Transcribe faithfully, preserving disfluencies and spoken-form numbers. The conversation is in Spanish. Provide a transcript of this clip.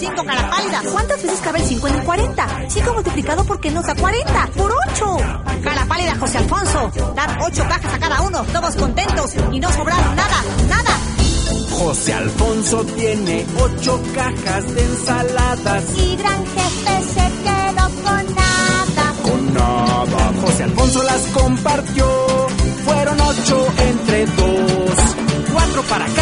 cinco, cara pálida. ¿Cuántas veces cabe el cinco en el cuarenta? cinco multiplicado por qué nos da cuarenta. ¡Por ocho! Cara pálida, José Alfonso. Dar ocho cajas a cada uno, todos contentos y no sobraron nada, nada. José Alfonso tiene ocho cajas de ensaladas. Y gran jefe se quedó con nada. Con nada. José Alfonso las compartió. Fueron ocho entre dos. Cuatro para cada